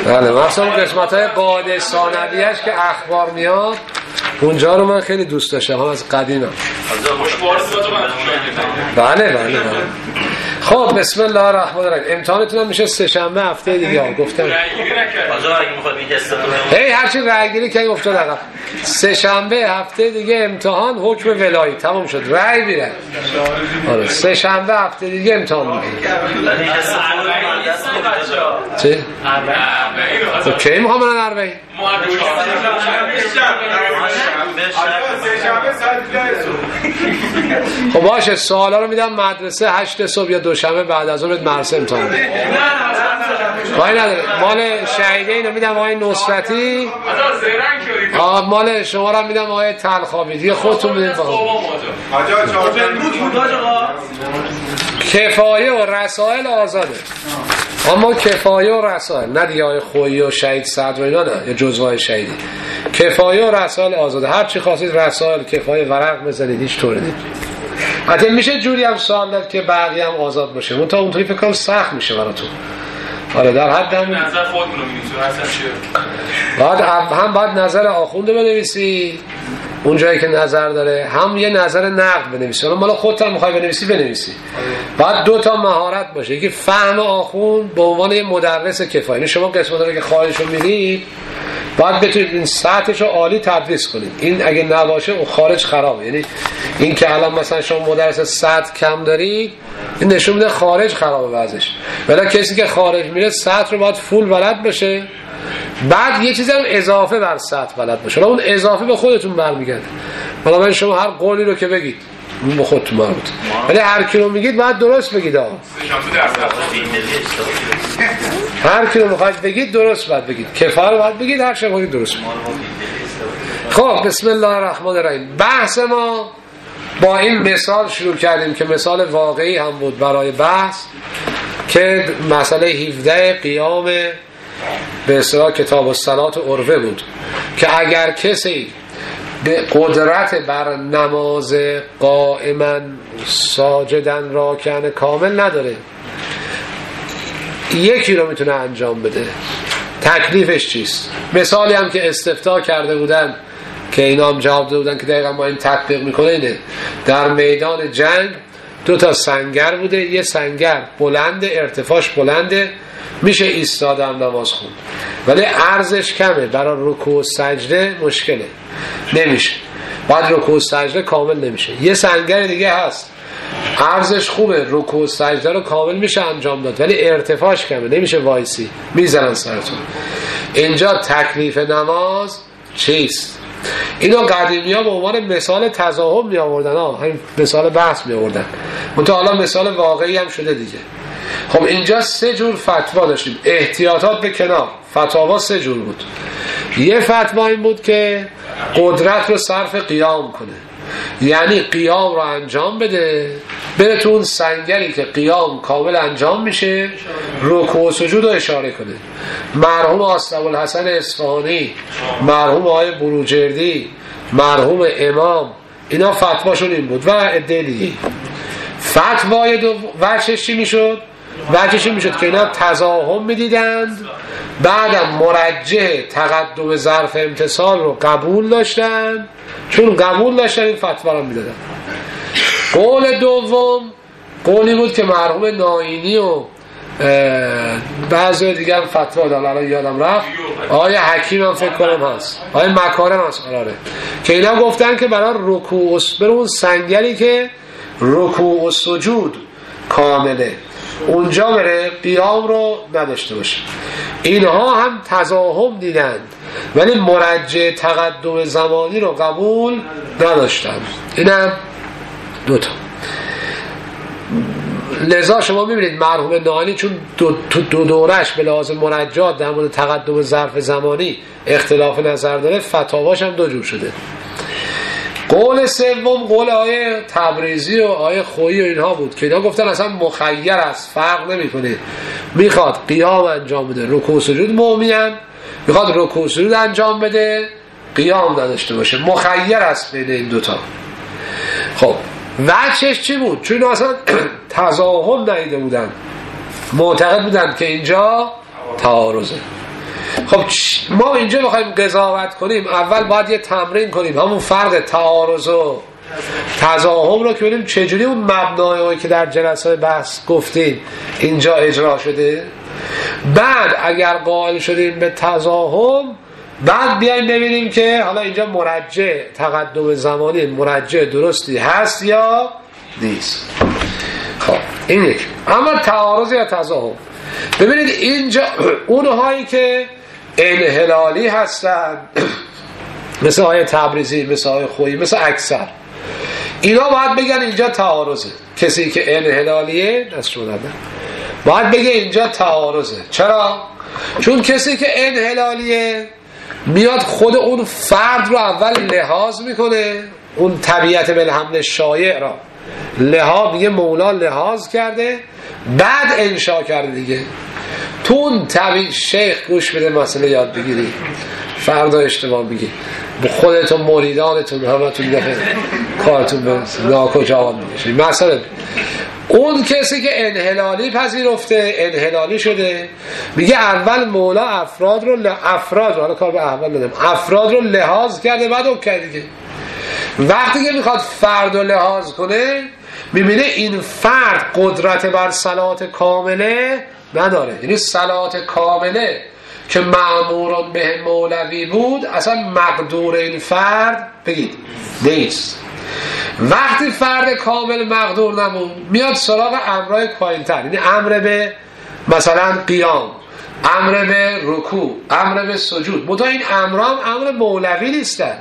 بله، مثلا قسمت‌های قاعده ثانویه‌اش که اخبار میاد اونجا رو من خیلی دوست داشتم از قدیمم. بله. خب بسم الله الرحمن الرحیم. امتحانتون هم میشه سه شنبه هفته دیگه. گفتم هرچی رأی‌گیری که افتاد عقب. سه شنبه هفته دیگه امتحان، حکم ولایی تمام شد، رأی میره. آره سه شنبه هفته دیگه امتحان میگیره. چه؟ خب کی میخوام برن اربعین؟ خب باشه، سوالا رو میدم مدرسه 8 صبح یا دوشنبه بعد از اون مدرسه امتحان میدم. کاری نداره. مال شهیده اینو میدم آقای نصرتی، مال شما رو میدم آقای تلخابی. دیگه خودتون میدید کفایه و رسائل آزاده، اما کفایه و رسائل نه دیگه آقای خویی و شهید صدر و اینا، نه یا جزوهای شهیدی. کفایه و رسائل آزاده، هر چی خواستید رسائل کفایه ورق بزنید، هیچ طوره نیست. حتی میشه جوری هم سوال داد که بقیه هم آزاد باشه، منتها اونطوری فکر کنم سخت میشه براتون. آره در حد هم نظر خودمون رو می‌نویسید اصلا چیه؟ هم باید نظر آخوند بنویسی اون جایی که نظر داره، هم یه نظر نقد بنویسی. حالا مال خودت هم می‌خوای بنویسی. باید دو تا مهارت باشه، یکی فهم آخوند به عنوان یه مدرس کفایه. یعنی شما قسمتا رو که خارجشو می‌رید باید بتونید این سطحش رو عالی تدریس کنید. این اگه نباشه اون خارج خرابه. یعنی این که الان مثلا شما مدرس سطح کم دارید، این نشون میده خارج خرابه وضعش. ولی کسی که خارج میره سطح رو باید فول بلد باشه، بعد یه چیزی هم اضافه بر سطح بلد باشه. اون اضافه به خودتون برمیگرده. بنابراین شما هر قولی رو که بگید اون به خودتون مربوط، ولی هر کی رو میگید باید درست بگید. هر کی رو میخواید بگید درست باید بگید، کفایه رو باید بگید، هر چی بگید درست بگید. خب بسم الله الرحمن الرحیم. بحث ما با این مثال شروع کردیم که مثال واقعی هم بود برای بحث، که مسئله 17 قیام به اصطلاح کتاب الصلات عروه بود، که اگر کسی به قدرت بر نماز قائما ساجدن راکعا کامل نداره، یکی رو میتونه انجام بده. تکلیفش چیست؟ مثالی هم که استفتاء کرده بودن که اینا هم جواب داده بودن که دقیقا ما این تطبیق میکنه اینه: در میدان جنگ 2 سنگر بوده، یه سنگر بلنده، ارتفاعش بلنده، میشه ایستادن نماز خوند، ولی عرضش کمه، برای رکوع و سجده مشکله، نمیشه، باید رکوع و سجده کامل نمیشه. یه سنگر دیگه هست عرضش خوبه، رکوع و سجده رو کامل میشه انجام داد، ولی ارتفاعش کمه، نمیشه وایسی، میزنن سرتون. اینجا تکلیف نماز چیست؟ اینو قدیمی ها به عنوان مثال تضاهم می آوردن، همین مثال بحث می آوردن، منتها حالا مثال واقعی هم شده دیگه. خب اینجا 3 جور فتوا داشتیم، احتیاطات به کنار. فتاوا 3 جور بود. یه فتوا این بود که قدرت رو صرف قیام کنه، یعنی قیام رو انجام بده، بره تو اون سنگری که قیام کامل انجام میشه، رکوع و سجود رو اشاره کنه. مرحوم آصف الحسن اصفهانی، مرحوم آقای بروجردی، مرحوم امام، اینا فتواشون این بود و عده دیگه. فتوای دو وجهش چی میشد؟ وجهش این میشد که اینا تضاهم میدیدند، بعدم مرجح تقدم ظرف امتصال رو قبول داشتن، چون قبول داشتن این فتوا رو میدادن. قول دوم قولی بود که مرحوم ناینی و بعضی دیگه هم فتوا دادن، الان یادم رفت، آقای حکیم هم فکر کنم هست، آقای مکارم هست، که اینا گفتن که برای رکوع بر اون سنگری که رکوع و سجود کامله اونجا بره، قیام رو نداشته باشه. اینها هم تضاهم دیدند ولی مرجع تقدم زمانی رو قبول نداشتن. اینم 2 تا. لذا شما میبینید مرحوم ناینی چون دو دورش به لحاظ مرجعات در مورد تقدم ظرف زمانی اختلاف نظر داره، فتاواش هم 2 جور شده. قول سوم قول آیه تبریزی و آیه خویی و اینها بود که اینا گفتن اصلا مخیر است، فرق نمیکنه، میخواد قیام انجام بده، رکوع و سجود مومین، میخواد رکوع و سجود انجام بده، قیام نداشته باشه، مخیر است بین این 2 تا. خب وجهش چی بود؟ چون اصلا تضاهم ندیده بودن، معتقد بودن که اینجا تعارضه. خب ما اینجا بخوایم قضاوت کنیم اول باید یه تمرین کنیم همون فرق تعارض و تضاهم رو که ببینیم چجوری اون مبنایی که در جلسه بحث گفتیم اینجا اجرا شده. بعد اگر قائل شدیم به تضاهم بعد بیایم ببینیم که حالا اینجا مرجع تقدم زمانی مرجع درستی هست یا نیست. خب این یک. اما تعارض یا تضاهم ببینید اینجا اونهایی که انحلالی هستن مثل آیه تبریزی مثل آیه خویی مثل اکثر اینا باید بگن اینجا تعارضه. کسی که انحلالیه دست رو دادن باید بگه اینجا تعارضه. چرا؟ چون کسی که انحلالیه میاد خود اون فرد رو اول لحاظ میکنه، اون طبیعت بالحمل شایع را میگه مولا لحاظ کرده بعد انشا کرده دیگه. تو اون شیخ گوش بده مسئله یاد بگیری فردا اشتباه بگی خودتون مریدانتون همتون دفعه کارتون به ناکجا میشه. مثلا اون کسی که انحلالی پذیرفته انحلالی شده میگه اول مولا افراد رو حالا کار به اول ندم افراد رو لحاظ کرده بعد اوکی دیگه. وقتی که میخواد فرد رو لحاظ کنه میبینه این فرد قدرت بر صلات کامله نداره. یعنی صلات کامله که مأموران به مولوی بود اصلا مقدور این فرد بگید نیست. وقتی فرد کامل مقدور نبود میاد سراغ امرای پایین‌تر، یعنی امر به مثلا قیام، امر به رکوع، امر به سجود. منتها این امرام امر مولوی نیستن.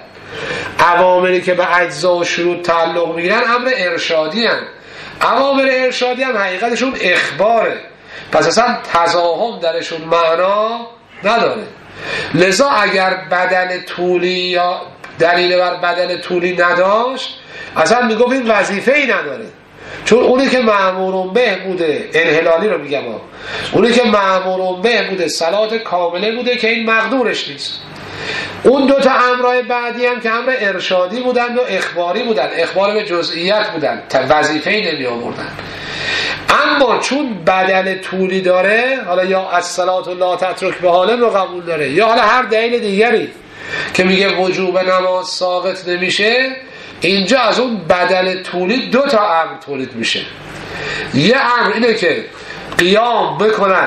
اوامری که به اجزا و شروط تعلق میگیرن امر ارشادی هن. اوامر ارشادی هم حقیقتشون اخباره، پس اصلا تضاهم درشون معنا نداره. لذا اگر بدل طولی یا دلیل بر بدل طولی نداشت اصلا میگفت این وظیفه ای نداره. چون اونی که مأمورون به بوده انحلالی رو میگم اونی که مأمورون به بوده صلات کامله بوده که این مقدورش نیست. اون دوتا امرای بعدی هم که امر ارشادی بودن و اخباری بودن، اخبار به جزئیات بودن، وظیفه‌ای نمی آوردن. اما چون بدل طولی داره، حالا یا الصلاة لا تترک به حال رو قبول داره یا حالا هر دلیل دیگری که میگه وجوب نماز ساقط نمیشه، اینجا از اون بدل طولی دو تا امر تولید میشه. یه امر اینه که قیام بکند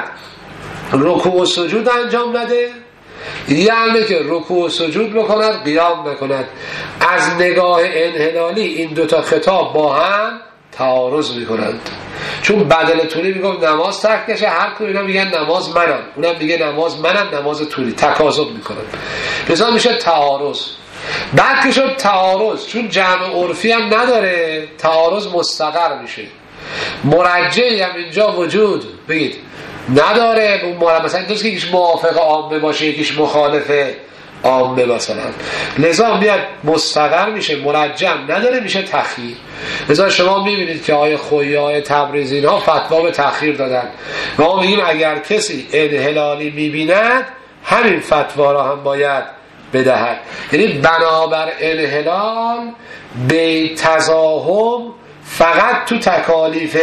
رکوع و سجود انجام نده، یه امره که رکوع و سجود بکند قیام بکند. از نگاه انحلالی این دوتا خطاب با هم تعارض میکنند. چون بدل طولی میگم نماز ترک نشه، هر کدوم اینا میگن نماز منم، اونم میگه نماز منم، نماز طولی تکاذب میکنن، لذا میشه تعارض. بعد که شد تعارض، چون جمع عرفی هم نداره تعارض مستقر میشه. مرجعی هم اینجا وجود بگید نداره. مثلا اینجاست که یکیش موافق عامه باشه یکیش مخالف عامه مثلا، لذا میاد مستقر میشه، مرجع نداره میشه تخییر. لذا شما میبینید که آیه خویی آیه تبریزی اینها فتوا به تخییر دادن. ما میگیم اگر کسی انحلالی میبیند همین فتوا را هم باید بدهد. یعنی بنابر انحلال به تضاهم فقط تو تکالیف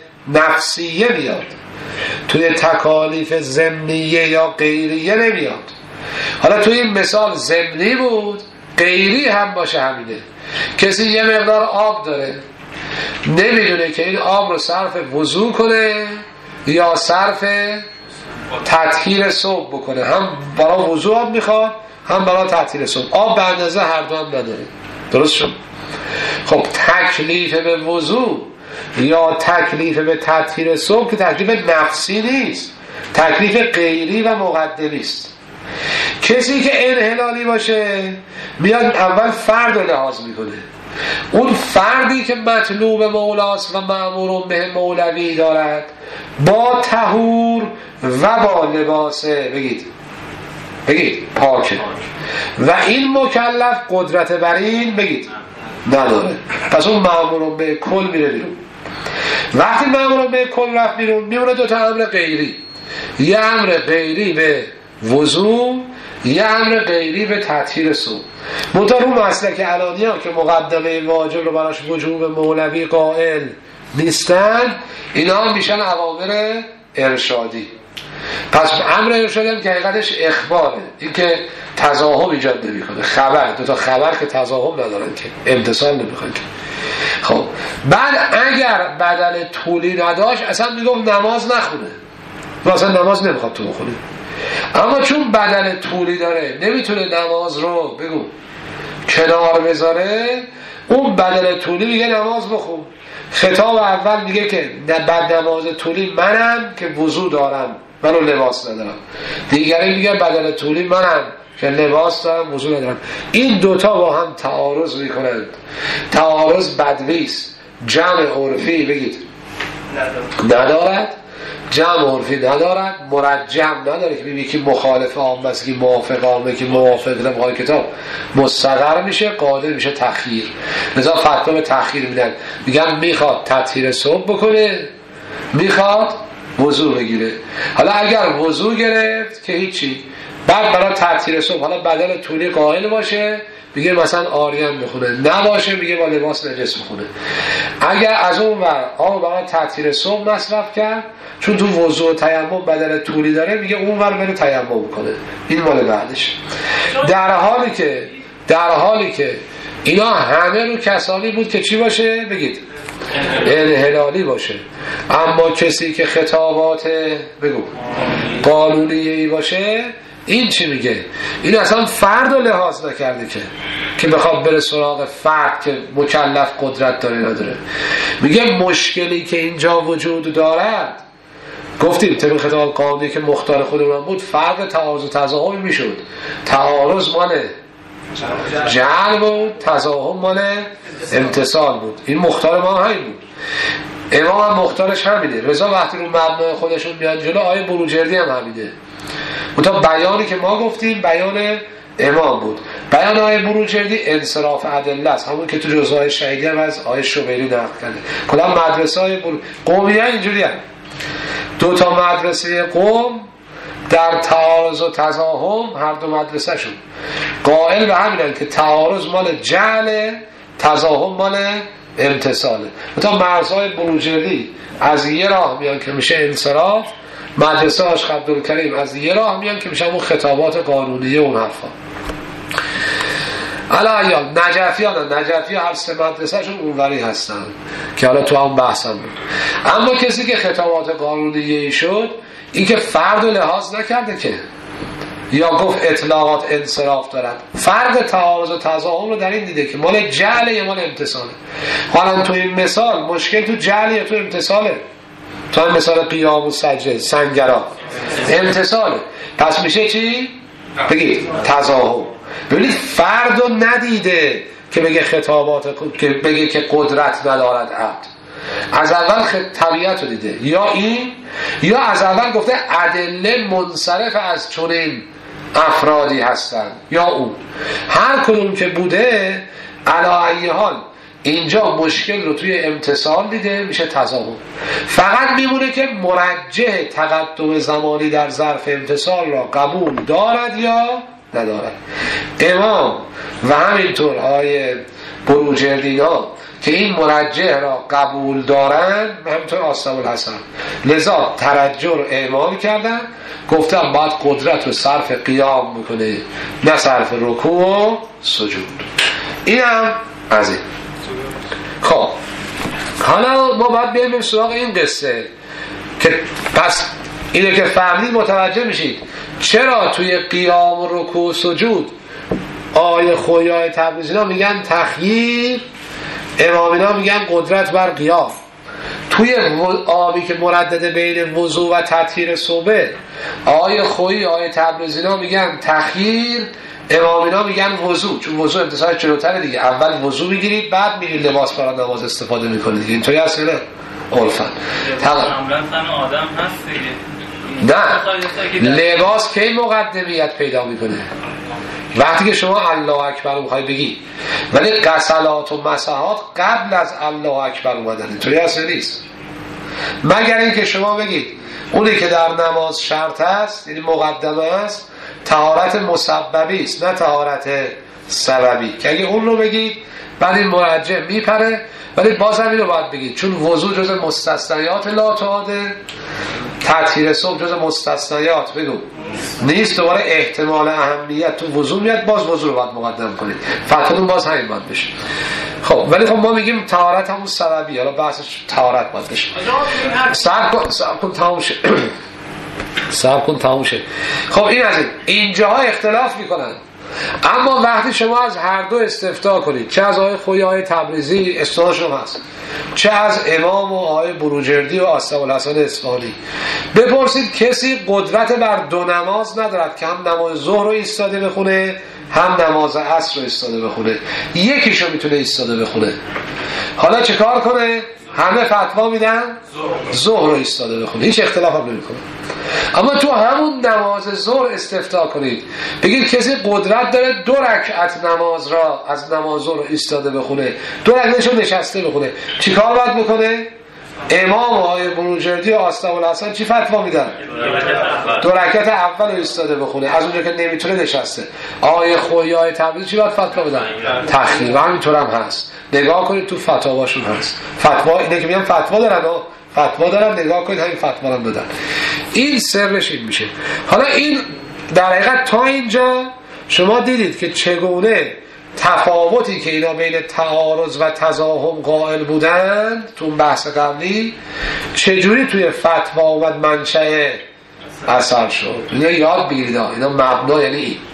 نفسیه میاد، توی تکالیف ضمنیه یا غیریه نمیاد. حالا توی این مثال ضمنی بود، غیری هم باشه همینه. کسی یه مقدار آب داره نمیدونه که این آب رو صرف وضو کنه یا صرف تطهیر صبح بکنه، هم برای وضو آب میخواد هم برای تطهیر صبح. آب به اندازه هر دو هم نداره. درست شد؟ خب تکلیف به وضو یا تکلیف به تطهیر صبح که تکلیف نفسی نیست، تکلیف غیری و مقدمی است. کسی که انحلالی باشه میاد اول فرد رو لحاظ میکنه. اون فردی که مطلوب مولاست و مأمور به مولوی دارد با طهور و با لباسه بگید پاکه و این مکلف قدرت بر این بگید نداره، پس اون مأمور به کل میره بیرون. وقتی مأمور به کل رفت بیرون میمونه دو تا امر غیری، یه امر غیری به وضو، یه امر غیری به تطهیر صبح. منتها رو مسلک علانی ها که مقدمه واجب رو براش وجوب مولوی قائل نیستن، اینا هم میشن اوامر ارشادی. پس امر ارشادی که حقیقتش اخباره، این که تضاهم ایجاد نمیکنه. خبر، دو تا خبر که تضاهم ندارن که امتصال نمیخوان که. خب بعد اگر بدل طولی نداشت اصلا میگم نماز نخونه، مثلا نماز نمیخواد تو بخونه. اما چون بدل طولی داره نمیتونه نماز رو بگو کنار بذاره، اون بدل طولی میگه نماز بخون. خطاب اول میگه که بعد نماز طولی منم که وضو دارم منو لباس ندارم، دیگری میگه بدل طولی منم که لباس دارم وضو ندارم. این دوتا با هم تعارض میکنند. تعارض بدویست. جمع عرفی بگید ندارد، جمع عرفی ندارد، مرجح نداره که یکی مخالف عام است، که موافق عامه، که موافق لمقای کتاب مستقر میشه، قادر میشه تخییر. لذا فتوا به تخییر میدن، میگن میخواد تطهیر صبح بکنه، میخواد وضو بگیره. حالا اگر وضو گرفت که هیچی، بعد برای تطهیر صبح حالا بدل طولی قائل باشه میگه مثلا آریان بخونه، نباشه میگه با لباس نجس بخونه. اگر از اون ور آب برای تطهیر صبح مصرف کرد، چون تو وضو و تیمم بدل طولی داره، میگه اون ور بره تیمم کنه. این مال بعدش. در حالی که اینا همه رو کسانی بود که چی باشه بگید انحلالی باشه. اما کسی که خطابات بگو قانونیه‌ای باشه، این چی میگه؟ این اصلا فرد رو لحاظ نکرده که بخواد بره سراغ فرد که مکلف قدرت داره نداره. میگه مشکلی که اینجا وجود دارد، گفتیم طبق خطاب قانونی که مختار خودمون بود، فرق تعارض و تضاهم میشد. تعارض مال جعل بود، تضاهم مال امتصال بود. این مختار ما همین بود. امام هم مختارش همینه. رضا وقتی رو مبنای خودشون میان جلو، آیه بروجردی هم همینه. تا بیانی که ما گفتیم بیان امام بود. بیان آیه بروجردی انصراف ادله است، همون که تو جزء شهیدی هم از آیه شبیری نقل کرده. کلا مدرسه های قومیه اینجوری هم. دو تا مدرسه قوم در تعارض و تضاهم، هر دو مدرسه شون قائل به همینن که تعارض مال جعل، تضاهم مال امتصاله. تا مرزهای بروجردی از یه راه میان که میشه انصراف، مدرسه هاش عبدالکریم از یه راه میان که میشه اون خطابات قانونیه اون حرفا. علا نجفی هر سه مدرسه شون اونوری هستن که حالا تو هم بحثم بود. اما کسی که خطابات قانونیه شد، این که فرد لحاظ نکرده که یا گفت اطلاقات انصراف دارد، فرق تعارض و تضاهم رو در این دیده که مال جعل یا مال امتصاله. حالا تو این مثال مشکل تو جعل یا تو امتصاله؟ تو این مثال قیام و سجده سنگرا امتصاله. پس میشه چی؟ بگید تضاهم. ببینید فرد رو ندیده که بگه خطابات، که بگه که قدرت ندارد عبد. از اول طبیعت رو دیده، یا این یا از اول گفته ادله منصرف از چنین افرادی هستند، یا اون. هر کدوم که بوده، علی ای حال اینجا مشکل رو توی امتصال دیده، میشه تضاهم. فقط میمونه که مرجح تقدم زمانی در ظرف امتصال را قبول دارد یا ندارد. امام و همینطور آیه بروجردینا که این مرجح را قبول دارن، و همینطور آصحاب الحسن، لذا ترجح رو اعمال کردن، گفتم باید قدرت رو صرف قیام میکنه، نه صرف رکوع و سجود. این هم از این. خب حالا ما باید بریم سراغ این قصه که پس اینه که فهمید، متوجه میشید چرا توی قیام و رکوع و سجود آیه خویی های تبریزینا میگن تخییر، امامینا میگن قدرت بر قیام. توی آبی که مردد بین وضو و تطهیر صبح، آیه خویی آیه تبریزینا میگن تخییر، امامینا میگن وضو، چون وضو امتصال جلوتره دیگه. اول وضو میگیرید بعد میرید لباس برای نماز استفاده میکنید دیگه. اینطوری هست نه؟ عرفاً عملاً تن آدم هست دیگه. نه، لباس کی مقدمیت پیدا میکنه؟ وقتی که شما الله اکبر میخوای بگی. ولی غسلات و مسحات قبل از الله اکبر اومدن. اینطوری هست نیست؟ مگر اینکه شما بگید اونی که در نماز شرط است، یعنی مقدمه است، طهارت مسببی است نه طهارت سببی، که اگه اون رو بگید بعد این مرجع میپره. ولی باز هم این رو باید بگید، چون وضو جز مستثنیات لا تعاده تطهیر صبح جز مستثنیات بگو نیست، دوباره احتمال اهمیت تو وضو میاد، باز وضو رو باید مقدم کنید، فتواتون باز همین باید بشه. خب ولی خب ما میگیم طهارت همون سببی، حالا بحثش طهارت باید بشه. صبر کن تموم شه. خب این از اینجاها اختلاف میکنن، اما وقتی شما از هر دو استفتاء کنید، چه از آقای خویی آقای تبریزی استثناشون هست، چه از امام و آقای بروجردی و آستغفرالحسن اصفهانی، بپرسید کسی قدرت بر دو نماز ندارد که هم نماز ظهر رو ایستاده بخونه هم نماز عصر رو ایستاده بخونه، یکیشو میتونه ایستاده بخونه. حالا چه کار کنه؟ همه فتوا میدن ظهر رو ایستاده بخونه، هیچ اختلاف هم نمیکنه. اما تو همون نماز ظهر استفتاء کنید، بگید کسی قدرت داره 2 رکعت نماز را از نماز ظهر ایستاده بخونه، 2 رکعتشو نشسته بخونه، چیکار باید بکنه؟ امام آقای بروجردی و آستغفرالحسن چی فتوا میدن؟ 2 رکعت اول رو ایستاده بخونه، از اونجا که نمیتونه نشسته. آقای خویی آقای تبریزی چی باید فتوا بدن؟ تخییر. همینطور هم هست، نگاه کنید تو فتاواشون هست. فتوا اینه که میگن فتوا دارن، نگاه کنید همین فتوا رو بدن. این سرش این میشه. حالا این در حقیقت تا اینجا شما دیدید که چگونه تفاوتی که اینا بین تعارض و تزاحم قائل بودند تو بحث قبلی چجوری توی فتوا اومد منشأ اثر شد. اینا یاد بگیرید، اینا مبنا یعنی این.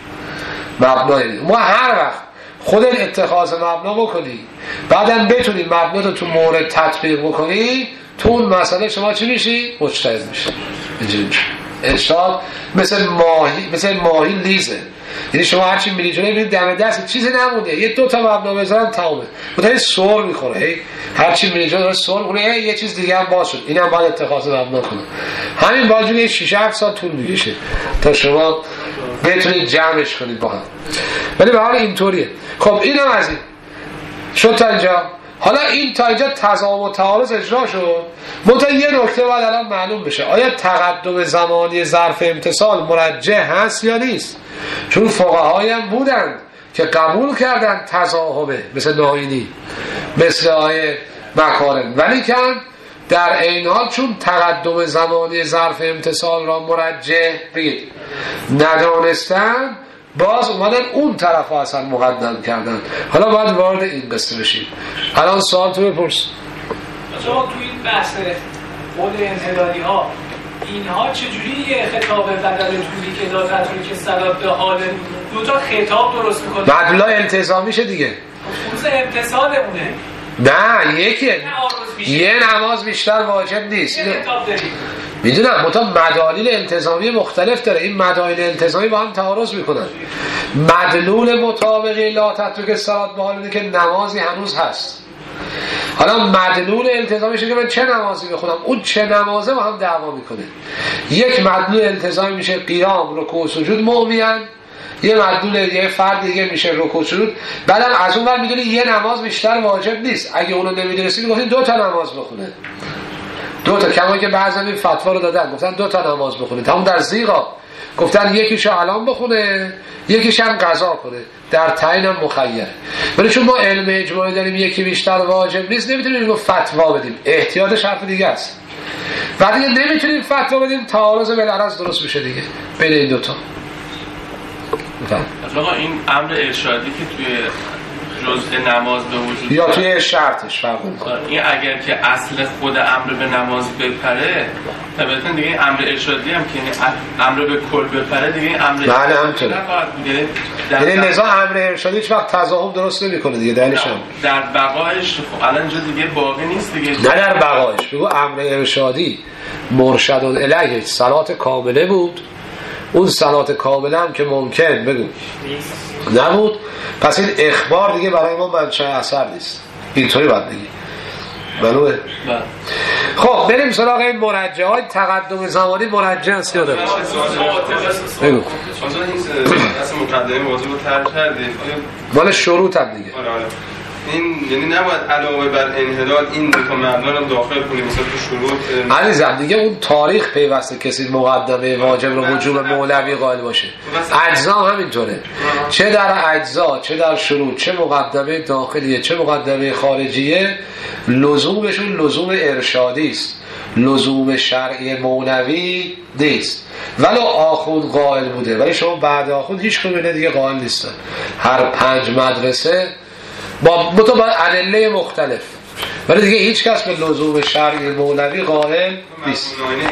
ما هر وقت خودت اتخاذ مبنا بکنی، بعدم بتونی مبنا رو تو مورد تطبیق بکنی، تو اون مسئله شما چی میشی؟ مجتهد میشی. اینجوری ارشاد مثل ماهی لیزه، یعنی شما هرچی میری جلوی میبینید دم دست چیزی نمونده، یه 2 تا مبنا بذارن تمومه، متأ سر میخوره، هرچی میری جلوی سر میخوره، یه چیز دیگه هم باز شد، اینم باید اتخاذ مبنا کنه. همین باجوری 6-7 سال طول میکشه تا شما بتونید جمعش کنید با هم. ولی به حال اینطوریه. خب اینم از این شد تا اینجا. حالا این تا اینجا تضاد و تعارض اجرا شد. منتها یه نکته باید الان معلوم بشه، آیا تقدم زمانی ظرف امتصال مرجح هست یا نیست؟ چون فقهایی هم بودند که قبول کردن تضاهمه، مثل ناینی، مثل آیه مکارم، ولی که در عین حال چون تقدم زمانی ظرف امتصال را مرجح بگید ندانستن، باز اومدن اون طرف ها اصلا مقدم کردن. حالا باید وارد این قصه بشیم. الان سوال تو بپرس. شما تو این بحث خود انحلالی ها اینها چجوری یه خطاب بدل طولی که دادن که سبب به حال 2 تا خطاب درست میکنه؟ مدلول التزامیشه دیگه، خصوص امتصالمونه. نه یه نماز بیشتر واجب نیست. میدونم مدالول التزامی مختلف داره، این مدالول التزامی با هم تعارض میکنن. مدلول مطابقی لا تترک الصلاة به حال اینه که نمازی هنوز هست. حالا مدلول التزامیشه که من چه نمازی بخونم، اون چه نمازه با هم دعوا میکنه. یک مدلول التزامی میشه قیام، رکوع و سجود مومیان، یه مدلول یه فرد دیگه میشه رکوع سجود. بعدم از اون ور میدونی یه نماز بیشتر واجب نیست، اگه اونو نمیدونستی میگفتین 2 تا نماز بخونه، 2 تا، کما که بعضی این فتوا رو دادن گفتن 2 تا نماز بخونه. همون در زیغا گفتن یکیشو الان بخونه، یکیش هم قضا کنه، در تعیین هم مخیر. ولی چون ما علم اجماعی داریم یکی بیشتر واجب نیست، نمیتونیم اینو فتوا بدیم، احتیاط شرط دیگه است. وقتی نمیتونیم فتوا بدیم تعارض بالعرض درست میشه دیگه بین این 2 تا. آقا این امر ارشادی که توی جزء نماز به وجود یا توی شرطش فرق می‌کنه، این اگر که اصل خود امر به نماز بپره، طبعا دیگه این امر ارشادی هم که امر به کل بپره دیگه این امر بله همینطوره. یعنی نزاع امر ارشادی هیچ وقت تضاهم درست نمی‌کنه دیگه، دلیلش هم در بقایش خب الان اینجا دیگه باقی نیست دیگه. نه در بقایش بگو امر ارشادی مرشد الیه صلات کامله بود، اون صلات کامله هم که ممکن بگو نبود، پس این اخبار دیگه برای ما منشأ اثر نیست. اینطوری باید بگی. معلومه؟ خب بریم سراغ این مرجع های تقدم زمانی. مرجع است یادم بگو. این اصلا مقدمه موضوع رو طرح کردید مال شروط هم دیگه. این یعنی نباید علاوه بر انحلال این 2 تا مبنا رو داخل کنیم مثلا تو شروط عزیزم دیگه اون تاریخ پیوسته کسی مقدمه واجب رو وجوب مولوی قائل باشه. اجزا همینطوره، چه در اجزا چه در شروط، چه مقدمه داخلیه چه مقدمه خارجیه، لزومشون لزوم ارشادی است. لزوم شرعی مولوی نیست، ولو آخوند قائل بوده، ولی شما بعد آخوند هیچ کدوم دیگه قائل نیستن. هر 5 مدرسه با ادله مختلف، ولی دیگه هیچ کس به لزوم شرعی مولوی قائل نیست.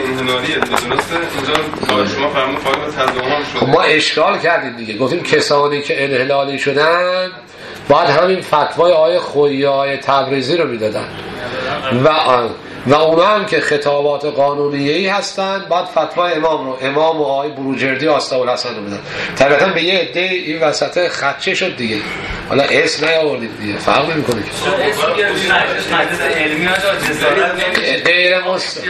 ما اشکال کردیم دیگه، گفتیم کسانی که انحلالی شدن باید همین فتوای آیه خویی آیه تبریزی رو میدادن و اونا هم که خطابات قانونیه‌ای هستن باید فتوای امام و آیه بروجردی آستاءالحسن رو میدن. طبعا به یه عده این وسط خدشه شد دیگه، حالا اسم نیاوردیم دیگه، فرق نمی‌کنه غیر مسلم.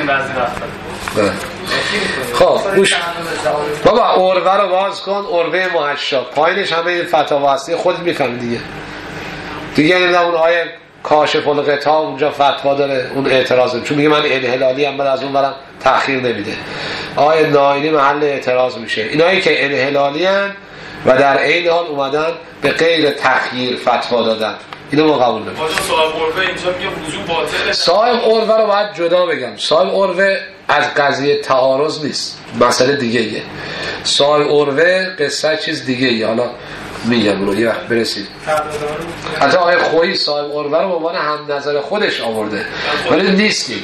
خب گوش بابا، عروه رو باز کن، عروه محشا پایینش همه این فتاوا هستی، خود میفهمی دیگه نمیدونم اون آیه کاشف الغطا اونجا فتوا داره، اون اعتراضه، چون میگه من انحلالی ام، بعد از اون برم تأخیر نمیده. آیه ناینی محل اعتراض میشه. اینایی که انحلالی ان و در عین حال اومدن به غیر تخییر فتوا دادن، اینو ما قبول داریم. صاحب عروه اینجا میگه وضو باطله. صاحب عروه رو باید جدا بگم. صاحب عروه از قضیه تعارض نیست، مسئله دیگه ایه. صاحب عروه قصه چیز دیگه ایه، حالا میگم رو یه وقت برسید. حتی آقای خویی صاحب عروه رو به عنوان هم نظر خودش آورده، ولی نیستیم.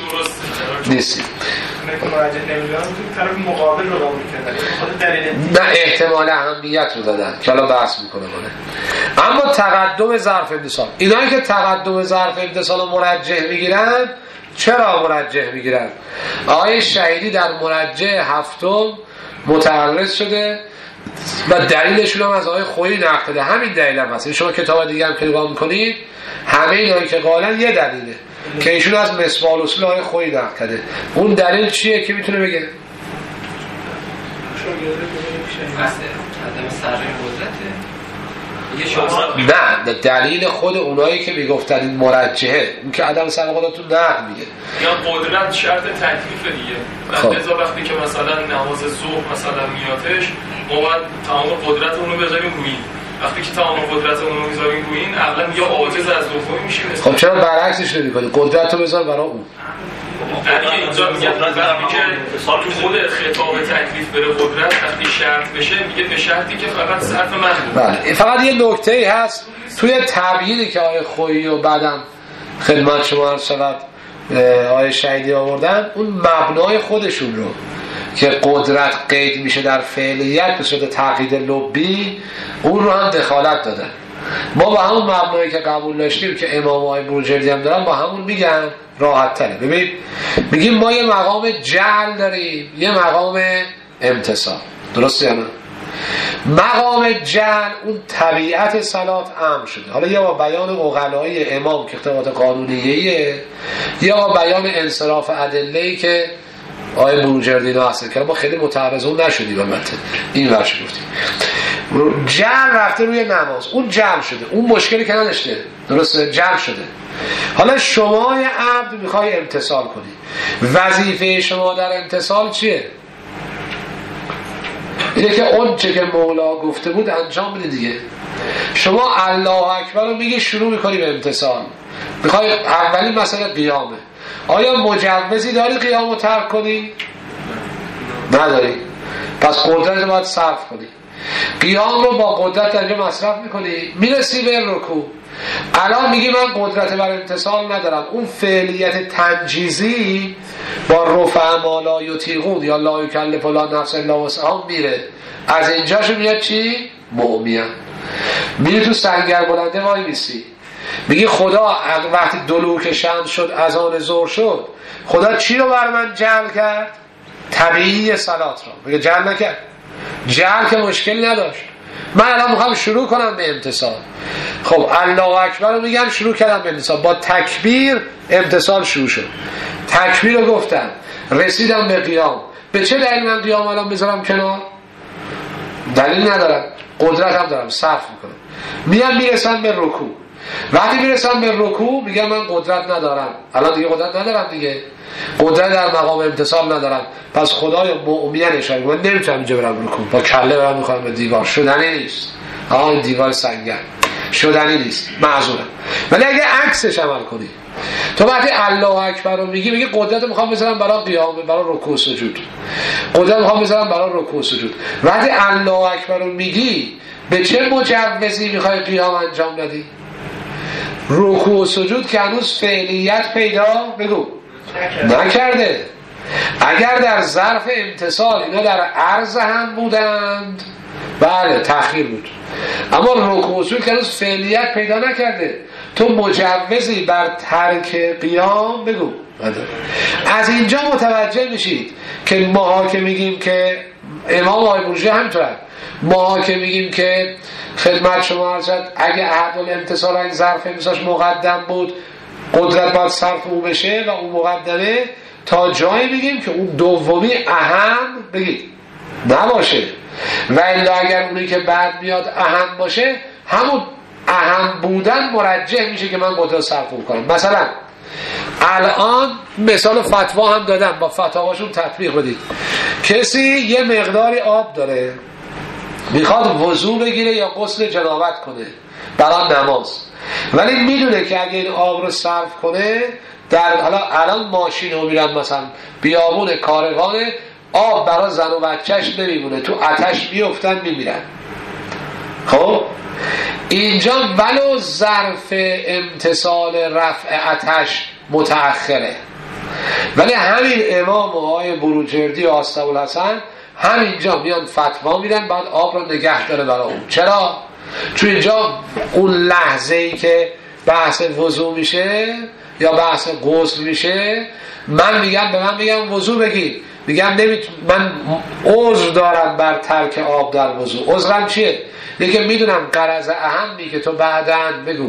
نه احتمال اهمیت رو دادن که الان بحث میکنه کنه. اما تقدم ظرف امتصال، اینایی که تقدم ظرف امتصال رو مرجح میگیرن، چرا مرجح میگیرن؟ آقای شهیدی در مرجح 7 متعرض شده و دلیلشون هم از آقای خویی نقل ده. همین دلیل هم هست. شما کتاب دیگه هم که نگاه میکنید همه اینایی که قائلن یه دلیله که ایشون از مصباح الاصول آقای خویی نقل کرده. اون دلیل چیه که میتونه بگه؟ نه دلیل خود اونایی که میگفتن این مرجحه، اون که عدم سبقاتون نقل میگه یا قدرت شرط تکلیف دیگه. لذا وقتی که مثلا نماز ظهر مثلا میاتش، ما باید تمام قدرت اونو بذاریم روی این. وقتی که تمام قدرت اونو میذاریم روی این، اولا یا عاجز از دفاع میشیم. خب چرا برعکسش نمی‌کنی؟ قدرت رو بذار برای اون. یعنی اینجا میگه وقتی که خود خطاب تکلیف بره قدرت، وقتی شرط بشه میگه به شرطی که فقط صرف من بود. بله. فقط یه نکته‌ای هست توی تبیینی که آیه خویی و بعدم خدمت شما عرض شود آیه شهیدی آوردن، اون مبنای خودشون رو که قدرت قید میشه در فعلیت به صورت تعقید لبی، اون رو هم دخالت دادن. ما با همون مبنایی که قبول داشتیم که امام آقای بروجردی هم دارن، با همون میگن راحت تره. ببین میگیم ما یه مقام جعل داریم، یه مقام امتصال، درسته یا نه؟ مقام جعل اون طبیعت صلات امر شده، حالا یا با بیان عقلای امام که خطابات قانونیه، یا با بیان انصراف ادله‌ای که آیه بروجردی هست که ما خیلی متعرضون نشدیم. البته این ورش گفتیم جعل رفته روی نماز، اون جعل شده، اون مشکلی که نداشته، درسته؟ جعل شده. حالا شما یه عبد میخوای امتصال کنی، وظیفه شما در امتصال چیه؟ اینه که اون چه که مولا گفته بود انجام بده دیگه. شما الله اکبر رو میگی، شروع میکنی به امتصال، میخوای اولین مسئله قیامه. آیا مجوزی داری قیام رو ترک کنی؟ نداری، پس قدرت رو باید صرف کنی. قیام رو با قدرت انجام مصرف میکنی، میرسی به رکوع. الان میگی من قدرت بر امتصال ندارم، اون فعلیت تنجیزی با رفع ما لا یطیقون یا لا یکلف الله نفسا الا وسعها میره. از اینجاشو میاد چی؟ مومیان. میری تو سنگر بلنده وای میسی، میگی خدا وقتی دلوک شمس شد، اذان ظهر شد، خدا چی رو بر من جعل کرد؟ طبیعی صلات رو. میگه جعل نکرد، جعل که مشکلی نداشت، من الان میخوام شروع کنم به امتصال. خب الله اکبر رو میگم، شروع کردم به امتصال، با تکبیر امتصال شروع شد. تکبیر رو گفتم، رسیدم به قیام. به چه دلیل من قیام الان میذارم کنار؟ دلیل ندارم، قدرت هم دارم، صرف میکنم. میام میرسم به رکوع. وقتی میرسم به رکوع میگم من قدرت ندارم، الان دیگه قدرت ندارم دیگه، قدرت در مقام امتصال ندارم، پس خدای مؤمن اشاره من نمیتونم اینجا برم رکوع، با کله برم میخوام به دیوار، شدنی نیست. این دیوار سنگر شدنی نیست، معذورم. ولی اگه عکسش عمل کنی، تو وقتی الله اکبر رو میگی قدرت میخوام بذارم برای قیام، برای رکوع سجود، قدرت میخوام بذارم برای رکوع سجود. وقتی الله اکبر رو میگی به چه مجوزی میخوای قیام انجام بدی؟ رکوع و سجود که هنوز فعلیت پیدا بگو نکرده. اگر در ظرف امتصال اینا در عرض هم بودند بله تأخیر بود، اما رکوع و سجود که هنوز فعلیت پیدا نکرده، تو مجوزی بر ترک قیام بگو نداره. از اینجا متوجه میشید که ما که میگیم که امام آقای بروجردی همینطوره، ما که میگیم که خدمت شما عرض شد اگه عهد الامتصال این ظرف امتصالش مقدم بود قدرت باید صرف او بشه و اون مقدمه، تا جایی میگیم که اون دومی اهم بگید نباشه، و الا اگر اونی که بعد میاد اهم باشه همون اهم بودن مرجح میشه که من قدرت صرف کنم. مثلا الان مثال فتوا هم دادم، با فتاواشون تطبیق بدید. کسی یه مقداری آب داره میخواد وضو بگیره یا غسل جنابت کنه برای نماز، ولی میدونه که اگه این آب رو صرف کنه در الان ماشین رو میرن مثلا بیابون کاروانه، آب برای زن و بچهش نمیمونه، تو آتش میافتن میمیرن. خب اینجا ولو ظرف امتصال رفع آتش متأخره، ولی همین امام آقای بروجردی و آستابالحسن همینجا میان فتوا میدن بعد آب رو نگه داره برای اون. چرا؟ چون اینجا اون لحظه ای که بحث وضو میشه یا بحث غسل میشه، من میگم وضو بگیر، میگم من عذر دارم بر ترک آب در وضو. عذرم چیه؟ دیگه میدونم غرض اهمی که تو بعداً بگو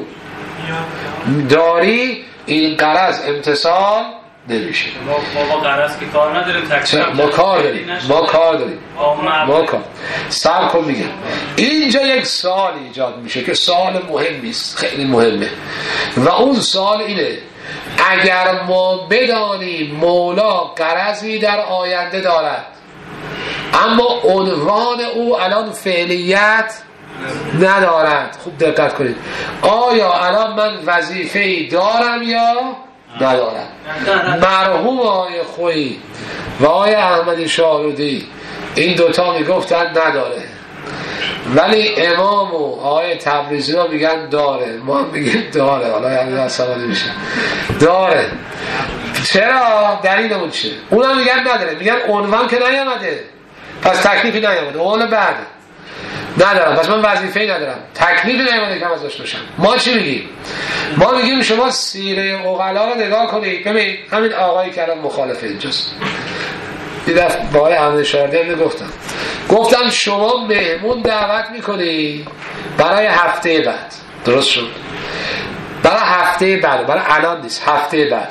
داری این غرض امتصال نمیشه. ما غرض که کار نداریم، ما کار داریم سر کن. میگم اینجا یک سوال ایجاد میشه که سوال مهمی است، خیلی مهمه، و اون سوال اینه: اگر ما بدانیم مولا غرضی در آینده دارد اما عنوان او الان فعلیت ندارد، خوب دقت کنید، آیا الان من وظیفه‌ای دارم یا ندارم؟ مرحوم آقای خویی و آقای احمدی شاهرودی این دوتا میگفتن نداره، ولی امام و آقای تبریزی رو میگن داره، ما میگیم داره. حالا یعنی اصلا نمیشه داره. چرا؟ دلیل اون چیه؟ اونا میگن نداره، میگن عنوان که نیامده پس تکلیفی نیامده، اون بعد ندارم پس من وظیفه‌ای ندارم، تکلیفی نیامده که ازش باشم. ما چی میگیم؟ ما میگیم شما سیره عقلا رو نگاه کنید. ببین همین آقایی که الان مخالفه اینجاست، دیدم با آقای احمد شاردی گفتم شما مهمون دعوت میکنی برای هفته بعد، درست شد؟ برای هفته بعد، برای الان نیست، هفته بعد.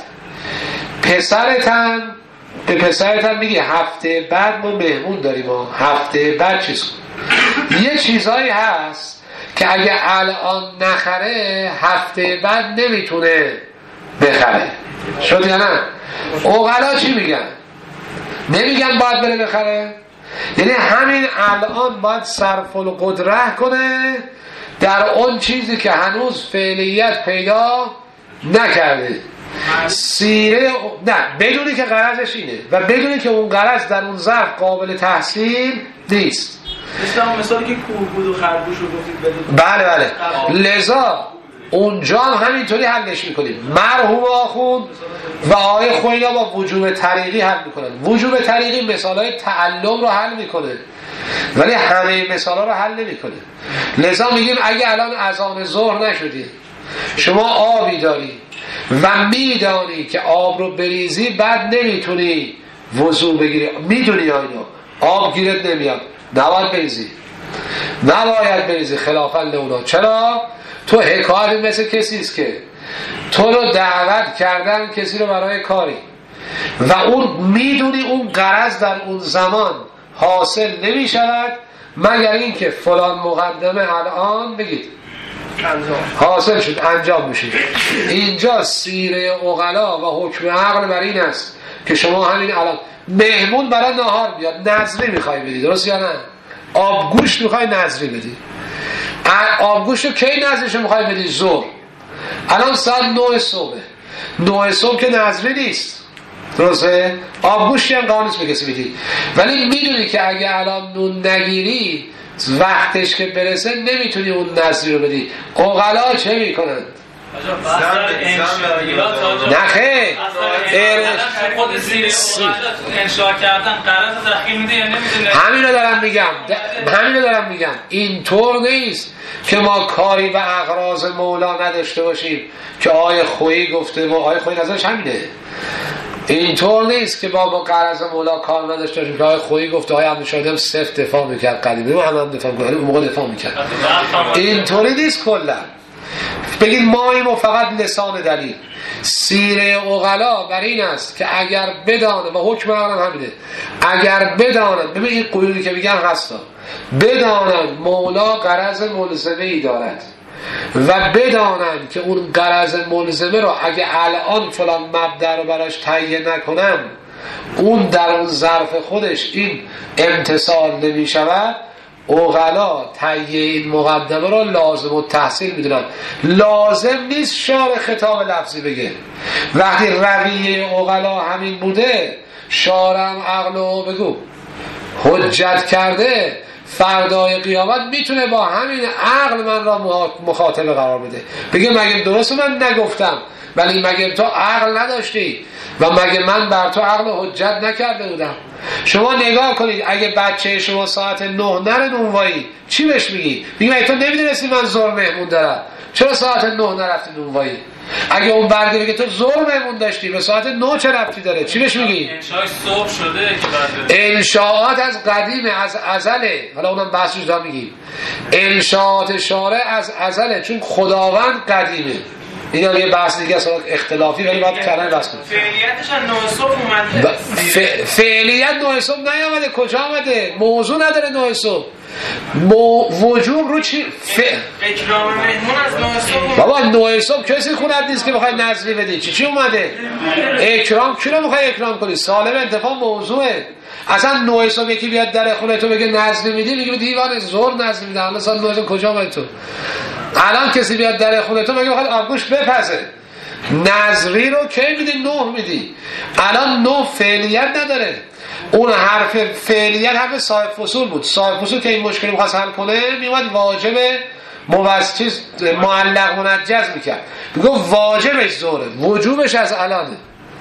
به پسرتن میگی هفته بعد ما مهمون داریم، ما هفته بعد چیز کن. یه چیزایی هست که اگه الان نخره هفته بعد نمیتونه بخره. شد یا نه؟ عقلا چی میگن؟ نمیگن باید بره بخره، یعنی همین الان باید صرف القدره کنه در اون چیزی که هنوز فعلیت پیدا نکرده. سیره نه، بدونی که غرضش اینه و بدونی که اون غرض در اون ظرف قابل تحصیل نیست. مثلا که کوه بود و خرگوش رو گفتید بدون. بله لذا اونجا هم همینطوری حلش میکنیم. مرحوم آخوند و آقای خوینا با وجوب طریقی حل میکنن. وجوب طریقی مثالهای تعلم رو حل میکنه ولی همه مثالها رو حل نمیکنه. لذا میگیم اگه الان اذان ظهر نشدی، شما آبی داری و میدانی که آب رو بریزی بعد نمیتونی وضو بگیری، میدونی اینو آب گیرت نمیاد، نباید بریزی خلافاً لولا. چرا؟ تو حکایت مثل کسی است که تو رو دعوت کردن کسی رو برای کاری و اون میدونی اون غرض در اون زمان حاصل نمی شود مگر اینکه فلان مقدمه الان بگید حاصل شد، انجام میشه. اینجا سیره عقلا و حکم عقل بر این است که شما همین الان مهمون برای نهار بیاد، نظری میخوای بدی، درست یا نه؟ آبگوشت میخوای نظری بدی، آبگوشت رو کی نظرشو میخوای بدی؟ ظهر. الان ساعت 9 صبح، نوع صبح که نظری نیست، درسته؟ آبگوشتی هم قانونیست به کسی میدی، ولی میدونی که اگه الان نون نگیری وقتش که برسه نمیتونی اون نظری رو بدی. عقلا چه میکنن؟ نه خیر، خود زیر انشاء کردن قرار دخیل میده یا نمیده؟ همینو دارم میگم اینطور نیست که ما کاری به اغراض مولا نداشته باشیم که آیه خویی گفته و آیه خویی نظرش همینه. اینطور نیست که با غرض مولا کار نداشته باشیم که آیه خویی گفته، آیه عبدالشاهدی هم صفت دفاع میکرد قدیمی و هم دفاع میکرد، اون موقع دفاع میکرد. اینطوری نیست کلا بگید ماییم و فقط لسان دلیل. سیره عقلا بر این است که اگر بدانه و حکم عقلا همینه، اگر بدانن، ببین این قیودی که میگن هستا، بدانن مولا غرض ملزمه ای دارد و بدانن که اون غرض ملزمه رو اگه الان فلان مبدأ رو براش تعیین نکنم اون در اون ظرف خودش این امتصال نمی شود، عقلا تهیه این مقدمه را لازم التحصیل میدونن. لازم نیست شارع خطاب لفظی بگه. وقتی رویه عقلا همین بوده، شارع عقلو بگو حجت کرده، فردای قیامت میتونه با همین عقل من را مخاطب قرار بده، بگه مگه درست من نگفتم، ولی مگه تو عقل نداشتی و مگه من بر تو عقل حجت نکرده بودم؟ شما نگاه کنید، اگه بچه شما ساعت 9 نره نونوایی چی بهش میگی؟ میگی تو نمیدونستی من ظهر مهمون دارم، چرا ساعت 9 نرفتی نونوایی؟ اگه اون برگه بگه تو ظهر مهمون داشتی به ساعت 9 چه ربطی داره؟ چی بهش میگی؟ انشاء صبح شده که بعد انشاءات از قدیمه، از ازله. حالا اونم بحثش دا میگیم. انشاءات شارع از ازله، چون خداوند قدیمه. این یه بحث دیگه است اختلافی، ولی باید کلمه بحث کنیم. فعلیتش از نوع صبح اومده. فعلیت نوع صبح نیامده، کجا آمده؟ موضوع نداره نوع صبح. وجوب رو چی؟ اکرام مهمون از نوع صبح. بابا نوع صبح کسی خونت نیست که بخوای نظری بدی. چی اومده؟ اکرام کی رو میخوای اکرام کنی؟ سالم انتفاع موضوعه. اصلا نوع صبح یکی بیاد در خونه تو بگه نظری میدی، میگه دیوانه ظهر نظری میدی. الان سال نوع کجا اومد تو؟ الان کسی بیاد در خونه تو مگه بخواد آبگوش بپزه؟ نظری رو کی میدی؟ 9 میدی. الان 9 فعلیت نداره. اون حرف فعلیت حرف صاحب فصول بود. صاحب فصول که این مشکلی می‌خواست حل کنه میومد واجب موسچیز معلق منجز میکرد، میگفت واجبش ظهره، وجوبش از الانه.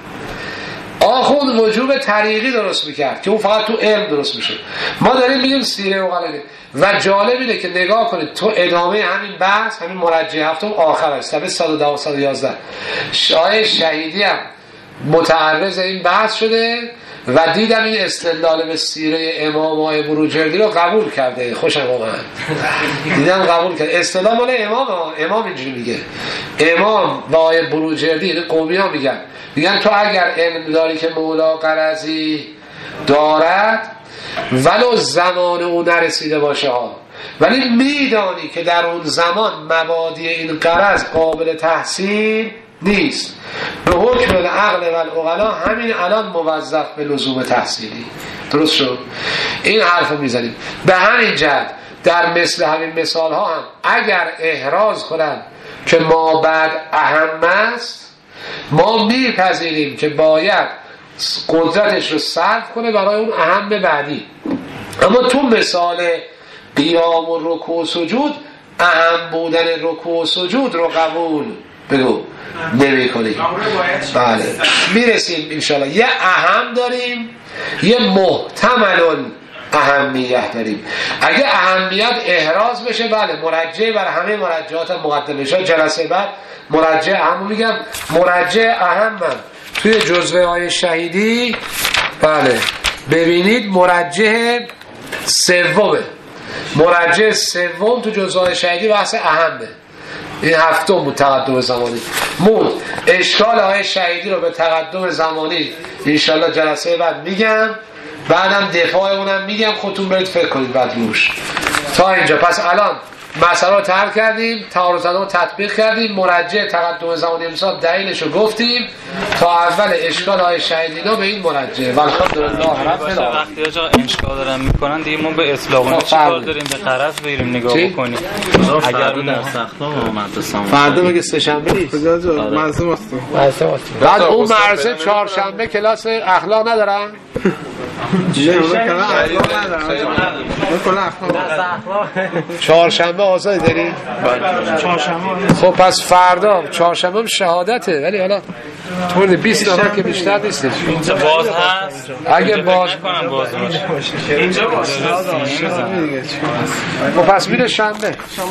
آخوند وجوب طریقی درست میکرد که اون فقط تو علم درست میشه. ما داریم میگیم سیره عقلا. و جالب اینه که نگاه کنید تو ادامه همین بحث، همین مرجع هفتم آخر است، صفحه 110 و 111 آیه شهیدی هم متعرض این بحث شده و دیدم این استدلال به سیره امام آقای بروجردی رو قبول کرده. خوشم واقعا دیدم قبول کرد. اصطلاح مال امام اینجوری میگه. امام و آقای بروجردی قومی ها میگن تو اگر علم داری که مولا غرضی دارد ولو زمان اون نرسیده باشه ها، ولی میدانی که در اون زمان مبادی این غرض قابل تحصیل نیست، به حکم العقل و العقلا همین الان موظف به لزوم تحصیلی. درست شد؟ این حرف رو میزنیم. به همین جهت در مثل همین مثال ها هم اگر احراز کنن که ما بعد اهم است، ما میپذیریم که باید قدرتش رو صرف کنه برای اون اهم بعدی. اما تو مثال قیام و رکوع و سجود اهم بودن رکوع و سجود رو قبول بگو نمی کنیم. بله میرسیم انشاءالله. یه اهم داریم، یه محتمل اهمیت داریم. اگه اهمیت احراز بشه بله مرجع بر همه مرجعات مقدمه شد. جلسه بعد مرجع اهم میگم. مرجع اهم من توی جزوه های شهیدی بله ببینید مرجع سومه. مرجع سوم تو جزوه های شهیدی بحث اهمه. این هفتم بود تقدم زمانی. اشکال های شهیدی رو به تقدم زمانی انشالله جلسه بعد میگم، بعدم دفاع اونم میگم، خودتون برید فکر کنید بعد روش. تا اینجا پس الان مسئله رو طرح کردیم، تعارض رو تطبیق کردیم، مرجع تقدم زمان امسال دلیلش رو گفتیم تا اول اشکال های شهیدینا به این مرجع والحمدلله رب العالمین. وقتی جا انشکا دارن میکنن دیگه ما به اطلاق چیکار داریم؟ به طرف بریم نگاه بکنیم. اگر در سختام مدرسه فردا بگه سه‌شنبه نیست، مرسوم هستیم. بعد اون مرسه چهارشنبه کلاس اخلاق ندارن؟ چهارشنبه آزادی داری؟ خب پس فردا چهارشنبه هم شهادته، ولی حالا طور 20 نفر که بیشتر نیستش. اینجا باز هست؟ اگه باز کنم باز باشه. اینجا باشه. خب پس میره شنبه.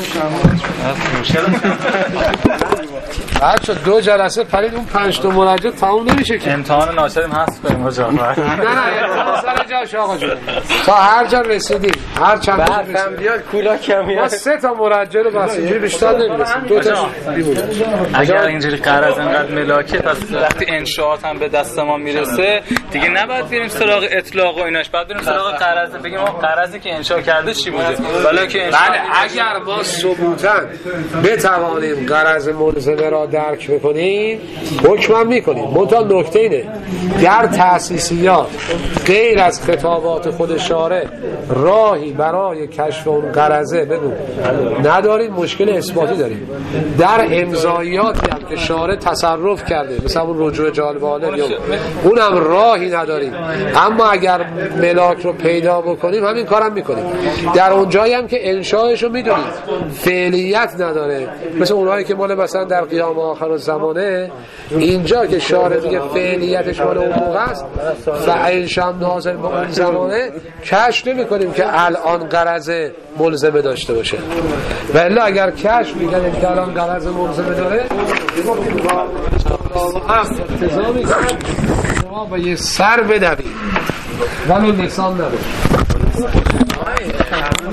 بچه 2 جلسه پرید اون 5 تا مرجع تموم نمیشه که. امتحان ناشریم هست کنیم آجا. نه سر جاش آقا جون. تا هر جا رسیدیم، هر چند تا رسیدیم بیاد کولا کمی ما 3 تا مرجع رو بس اینجوری بیشتر نمیرسیم. 2 تا اگر اینجوری قرض انقدر ملاکه، پس وقتی انشاءات هم به دست ما میرسه دیگه نباید بریم سراغ اطلاق و ایناش، بعد بریم سراغ قرض، بگیم ما قرضی که انشاء کرده چی بوده. ولی که بله اگر ما ثبوتاً بتوانیم قرض ملزمه را درک بکنیم حکم میکنیم. منتها نکته اینه در تأسیسیات غیر از خطابات خود شارع راهی برای کشف اون قرضه بگو نداریم، مشکل اثباتی داریم. در امضایاتی هم که شارع تصرف کرده مثلا اون رجوع جالبانه اونم راهی نداریم، اما اگر ملاک رو پیدا بکنیم همین کارم میکنیم. در اون جایی هم که انشاءش رو میدونیم فعلیت نداره، مثل اونایی که مال مثلا در قیام آخر الزمانه، اینجا که شارع میگه فعلیتش مال اون موقع است و انشاء ناظر به اون زمانه کشف نمیکنیم که الان قرض ملزمه داشته باشه. ولی اگر کشف میکنیم که الان قرض ملزمه داره اقتضا شما با یه سر بدوید ولو لسان نبود.